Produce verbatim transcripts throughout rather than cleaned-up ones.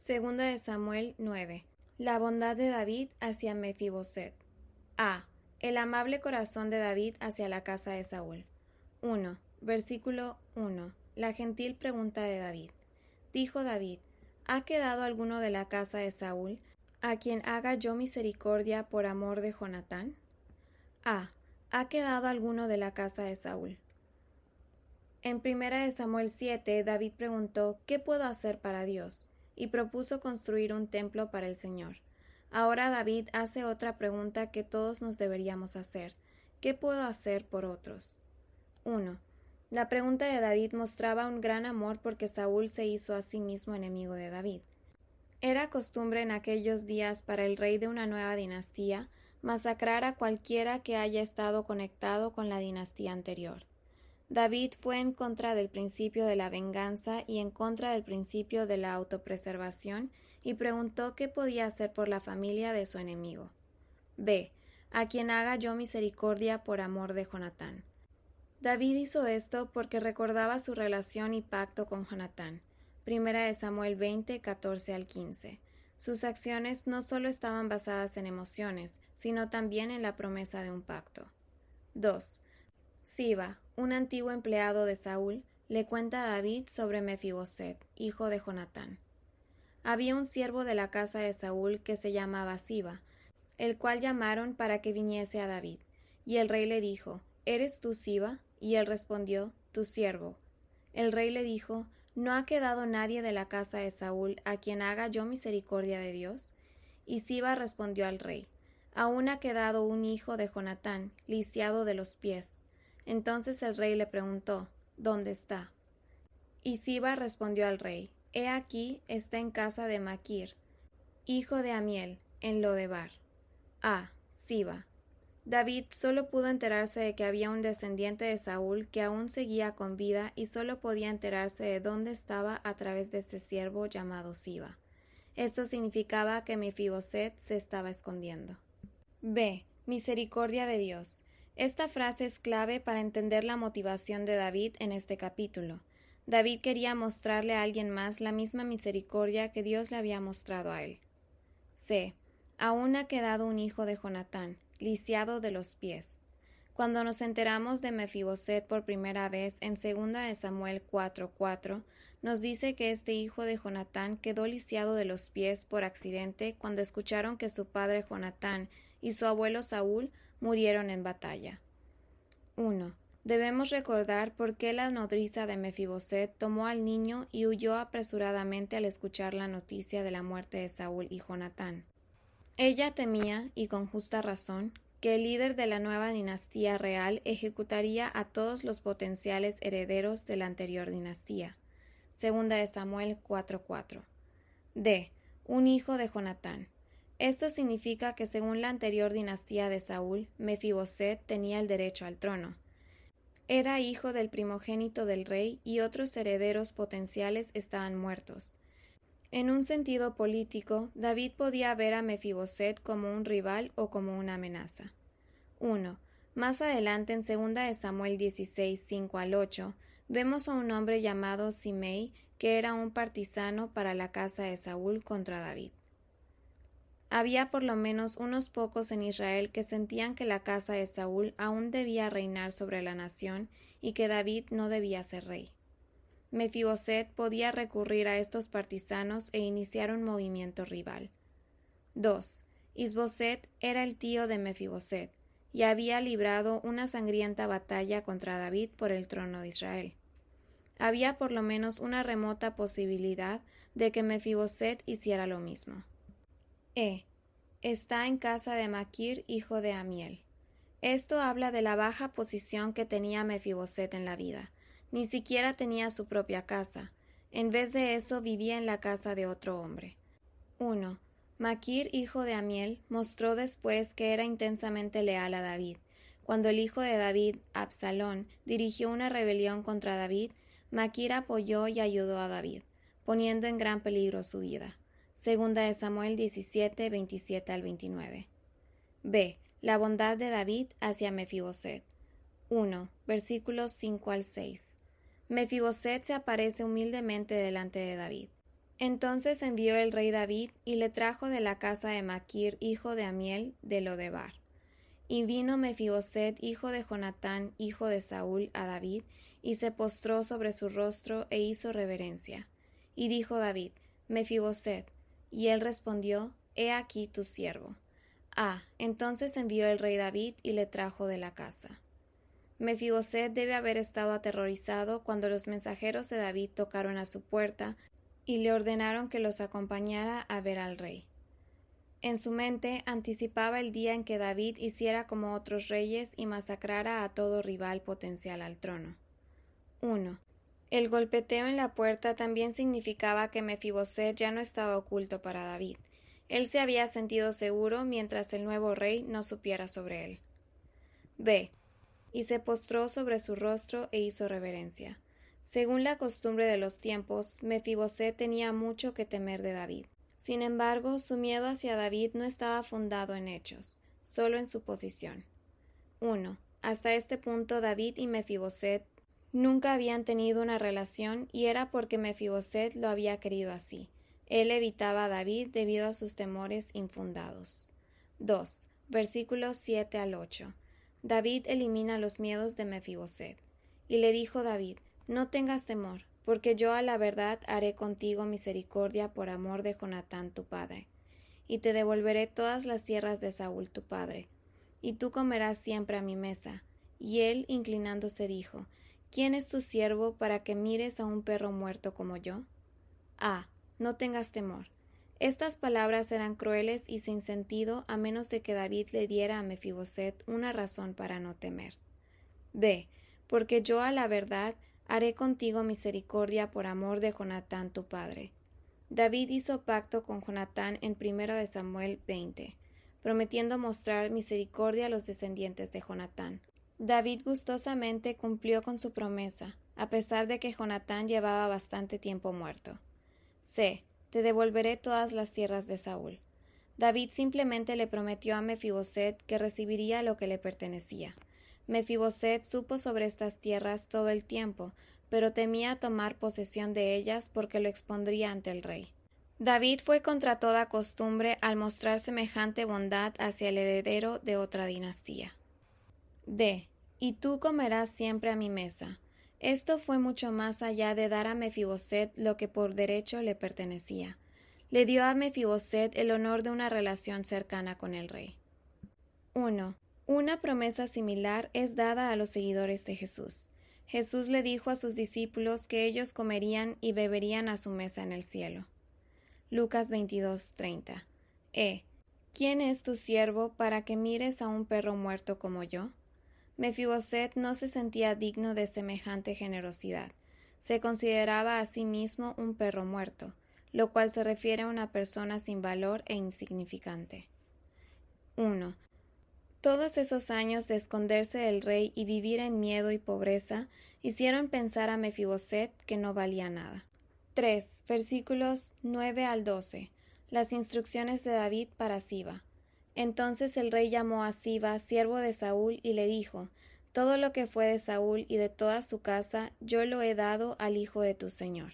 Segunda de Samuel nueve. La bondad de David hacia Mefiboset. A. El amable corazón de David hacia la casa de Saúl. uno. Versículo uno. La gentil pregunta de David. Dijo David: ¿Ha quedado alguno de la casa de Saúl, a quien haga yo misericordia por amor de Jonatán? A. ¿Ha quedado alguno de la casa de Saúl? En primera de Samuel siete, David preguntó: ¿qué puedo hacer para Dios? Y propuso construir un templo para el Señor. Ahora David hace otra pregunta que todos nos deberíamos hacer: ¿qué puedo hacer por otros? uno. La pregunta de David mostraba un gran amor porque Saúl se hizo a sí mismo enemigo de David. Era costumbre en aquellos días para el rey de una nueva dinastía masacrar a cualquiera que haya estado conectado con la dinastía anterior. David fue en contra del principio de la venganza y en contra del principio de la autopreservación y preguntó qué podía hacer por la familia de su enemigo. B. A quien haga yo misericordia por amor de Jonatán. David hizo esto porque recordaba su relación y pacto con Jonatán. Primera de Samuel veinte, catorce al quince. Sus acciones no solo estaban basadas en emociones, sino también en la promesa de un pacto. dos. Siba, un antiguo empleado de Saúl, le cuenta a David sobre Mefiboset, hijo de Jonatán. Había un siervo de la casa de Saúl que se llamaba Siba, el cual llamaron para que viniese a David. Y el rey le dijo: ¿Eres tú Siba? Y él respondió: tu siervo. El rey le dijo: ¿no ha quedado nadie de la casa de Saúl a quien haga yo misericordia de Dios? Y Siba respondió al rey: aún ha quedado un hijo de Jonatán, lisiado de los pies. Entonces el rey le preguntó: ¿dónde está? Y Siba respondió al rey: he aquí, está en casa de Maquir, hijo de Amiel, en Lodebar. A. Siba. David solo pudo enterarse de que había un descendiente de Saúl que aún seguía con vida y solo podía enterarse de dónde estaba a través de ese siervo llamado Siba. Esto significaba que Mefiboset se estaba escondiendo. B. Misericordia de Dios. Esta frase es clave para entender la motivación de David en este capítulo. David quería mostrarle a alguien más la misma misericordia que Dios le había mostrado a él. C. Aún ha quedado un hijo de Jonatán, lisiado de los pies. Cuando nos enteramos de Mefiboset por primera vez en segunda de Samuel cuatro cuatro, nos dice que este hijo de Jonatán quedó lisiado de los pies por accidente cuando escucharon que su padre Jonatán y su abuelo Saúl murieron en batalla. uno. Debemos recordar por qué la nodriza de Mefiboset tomó al niño y huyó apresuradamente al escuchar la noticia de la muerte de Saúl y Jonatán. Ella temía, y con justa razón, que el líder de la nueva dinastía real ejecutaría a todos los potenciales herederos de la anterior dinastía. Segunda de Samuel cuatro cuatro. D. Un hijo de Jonatán. Esto significa que según la anterior dinastía de Saúl, Mefiboset tenía el derecho al trono. Era hijo del primogénito del rey y otros herederos potenciales estaban muertos. En un sentido político, David podía ver a Mefiboset como un rival o como una amenaza. uno. Más adelante, en segunda de Samuel dieciséis, cinco al ocho, vemos a un hombre llamado Simei que era un partisano para la casa de Saúl contra David. Había por lo menos unos pocos en Israel que sentían que la casa de Saúl aún debía reinar sobre la nación y que David no debía ser rey. Mefiboset podía recurrir a estos partisanos e iniciar un movimiento rival. dos. Isboset era el tío de Mefiboset y había librado una sangrienta batalla contra David por el trono de Israel. Había por lo menos una remota posibilidad de que Mefiboset hiciera lo mismo. E. Está en casa de Maquir, hijo de Amiel. Esto habla de la baja posición que tenía Mefiboset en la vida. Ni siquiera tenía su propia casa. En vez de eso vivía en la casa de otro hombre. uno. Maquir, hijo de Amiel, mostró después que era intensamente leal a David. Cuando el hijo de David, Absalón, dirigió una rebelión contra David, Maquir apoyó y ayudó a David, poniendo en gran peligro su vida. Segunda de Samuel diecisiete, veintisiete al veintinueve. B. La bondad de David hacia Mefiboset. uno. Versículos cinco al seis. Mefiboset se aparece humildemente delante de David. Entonces envió el rey David y le trajo de la casa de Maquir, hijo de Amiel, de Lodebar. Y vino Mefiboset, hijo de Jonatán, hijo de Saúl, a David, y se postró sobre su rostro e hizo reverencia. Y dijo David: Mefiboset. Y él respondió: He aquí tu siervo. Ah, entonces envió el rey David y le trajo de la casa. Mefiboset debe haber estado aterrorizado cuando los mensajeros de David tocaron a su puerta y le ordenaron que los acompañara a ver al rey. En su mente anticipaba el día en que David hiciera como otros reyes y masacrara a todo rival potencial al trono. uno. El golpeteo en la puerta también significaba que Mefiboset ya no estaba oculto para David. Él se había sentido seguro mientras el nuevo rey no supiera sobre él. B. Y se postró sobre su rostro e hizo reverencia. Según la costumbre de los tiempos, Mefiboset tenía mucho que temer de David. Sin embargo, su miedo hacia David no estaba fundado en hechos, solo en su posición. uno. Hasta este punto David y Mefiboset nunca habían tenido una relación y era porque Mefiboset lo había querido así. Él evitaba a David debido a sus temores infundados. dos. Versículos siete al ocho. David elimina los miedos de Mefiboset. Y le dijo David: No tengas temor, porque yo a la verdad haré contigo misericordia por amor de Jonatán tu padre. Y te devolveré todas las tierras de Saúl tu padre. Y tú comerás siempre a mi mesa. Y él, inclinándose, dijo: ¿Quién es tu siervo para que mires a un perro muerto como yo? Ah, no tengas temor. Estas palabras eran crueles y sin sentido a menos de que David le diera a Mefiboset una razón para no temer. B. Porque yo a la verdad haré contigo misericordia por amor de Jonatán tu padre. David hizo pacto con Jonatán en primero de Samuel veinte, prometiendo mostrar misericordia a los descendientes de Jonatán. David gustosamente cumplió con su promesa, a pesar de que Jonatán llevaba bastante tiempo muerto. C. Te devolveré todas las tierras de Saúl. David simplemente le prometió a Mefiboset que recibiría lo que le pertenecía. Mefiboset supo sobre estas tierras todo el tiempo, pero temía tomar posesión de ellas porque lo expondría ante el rey. David fue contra toda costumbre al mostrar semejante bondad hacia el heredero de otra dinastía. D. Y tú comerás siempre a mi mesa. Esto fue mucho más allá de dar a Mefiboset lo que por derecho le pertenecía. Le dio a Mefiboset el honor de una relación cercana con el rey. uno. Una promesa similar es dada a los seguidores de Jesús. Jesús le dijo a sus discípulos que ellos comerían y beberían a su mesa en el cielo. Lucas veintidós treinta. E. ¿Quién es tu siervo para que mires a un perro muerto como yo? Mefiboset no se sentía digno de semejante generosidad. Se consideraba a sí mismo un perro muerto, lo cual se refiere a una persona sin valor e insignificante. uno. Todos esos años de esconderse del rey y vivir en miedo y pobreza hicieron pensar a Mefiboset que no valía nada. tres. Versículos nueve al doce. Las instrucciones de David para Siba. Entonces el rey llamó a Siba, siervo de Saúl, y le dijo: Todo lo que fue de Saúl y de toda su casa, yo lo he dado al hijo de tu señor.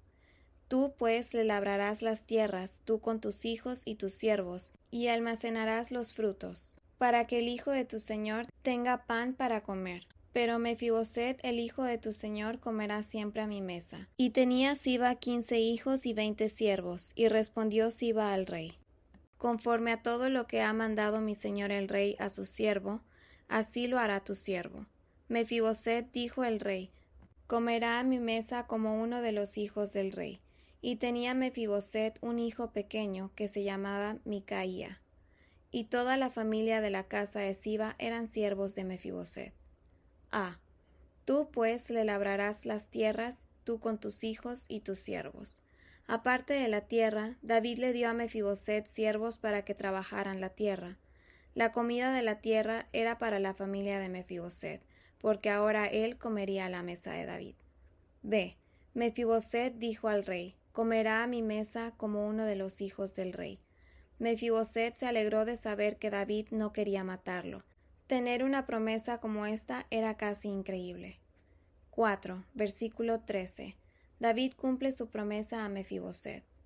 Tú pues le labrarás las tierras, tú con tus hijos y tus siervos, y almacenarás los frutos, para que el hijo de tu señor tenga pan para comer. Pero Mefiboset, el hijo de tu señor, comerá siempre a mi mesa. Y tenía Siba quince hijos y veinte siervos, y respondió Siba al rey: Conforme a todo lo que ha mandado mi señor el rey a su siervo, así lo hará tu siervo. Mefiboset, dijo el rey, comerá a mi mesa como uno de los hijos del rey. Y tenía Mefiboset un hijo pequeño que se llamaba Micaía. Y toda la familia de la casa de Siba eran siervos de Mefiboset. A. Tú pues le labrarás las tierras, tú con tus hijos y tus siervos. Aparte de la tierra, David le dio a Mefiboset siervos para que trabajaran la tierra. La comida de la tierra era para la familia de Mefiboset, porque ahora él comería a la mesa de David. B. Mefiboset dijo al rey: Comerá a mi mesa como uno de los hijos del rey. Mefiboset se alegró de saber que David no quería matarlo. Tener una promesa como esta era casi increíble. cuatro. Versículo trece. David cumple su promesa a Mefiboset.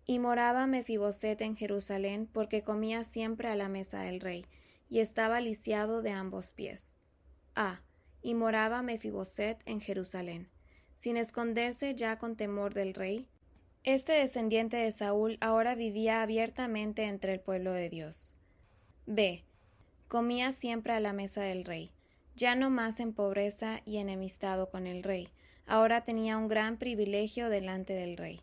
Y moraba Mefiboset en Jerusalén, porque comía siempre a la mesa del rey, y estaba lisiado de ambos pies. A. Y moraba Mefiboset en Jerusalén, sin esconderse ya con temor del rey. Este descendiente de Saúl ahora vivía abiertamente entre el pueblo de Dios. B. Comía siempre a la mesa del rey, ya no más en pobreza y enemistado con el rey, ahora tenía un gran privilegio delante del rey.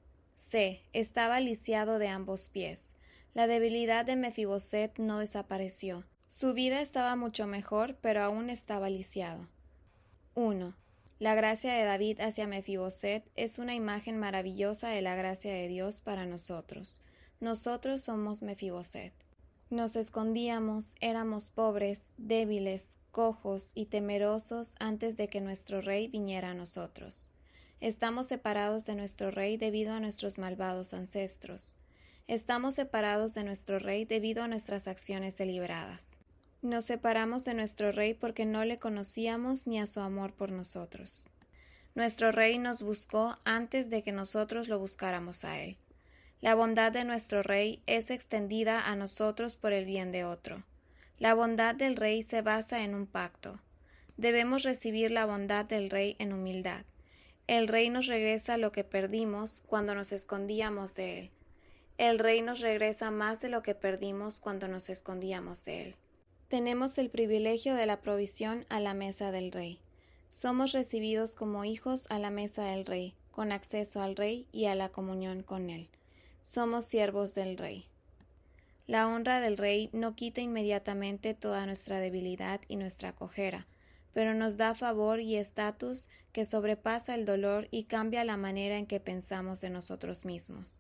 C. Estaba lisiado de ambos pies. La debilidad de Mefiboset no desapareció. Su vida estaba mucho mejor, pero aún estaba lisiado. uno. La gracia de David hacia Mefiboset es una imagen maravillosa de la gracia de Dios para nosotros. Nosotros somos Mefiboset. Nos escondíamos, éramos pobres, débiles, cojos y temerosos antes de que nuestro rey viniera a nosotros. Estamos separados de nuestro rey debido a nuestros malvados ancestros. Estamos separados de nuestro rey debido a nuestras acciones deliberadas. Nos separamos de nuestro rey porque no le conocíamos ni a su amor por nosotros. Nuestro rey nos buscó antes de que nosotros lo buscáramos a él. La bondad de nuestro rey es extendida a nosotros por el bien de otro. La bondad del rey se basa en un pacto. Debemos recibir la bondad del rey en humildad. El rey nos regresa lo que perdimos cuando nos escondíamos de él. El rey nos regresa más de lo que perdimos cuando nos escondíamos de él. Tenemos el privilegio de la provisión a la mesa del rey. Somos recibidos como hijos a la mesa del rey, con acceso al rey y a la comunión con él. Somos siervos del rey. La honra del rey no quita inmediatamente toda nuestra debilidad y nuestra cojera, pero nos da favor y estatus que sobrepasa el dolor y cambia la manera en que pensamos de nosotros mismos.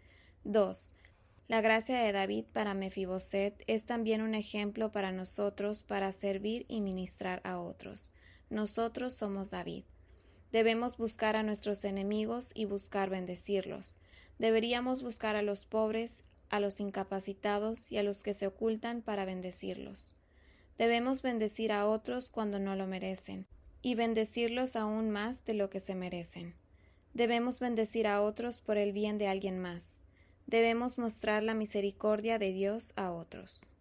dos. La gracia de David para Mefiboset es también un ejemplo para nosotros para servir y ministrar a otros. Nosotros somos David. Debemos buscar a nuestros enemigos y buscar bendecirlos. Deberíamos buscar a los pobres, a los incapacitados y a los que se ocultan para bendecirlos. Debemos bendecir a otros cuando no lo merecen, y bendecirlos aún más de lo que se merecen. Debemos bendecir a otros por el bien de alguien más. Debemos mostrar la misericordia de Dios a otros.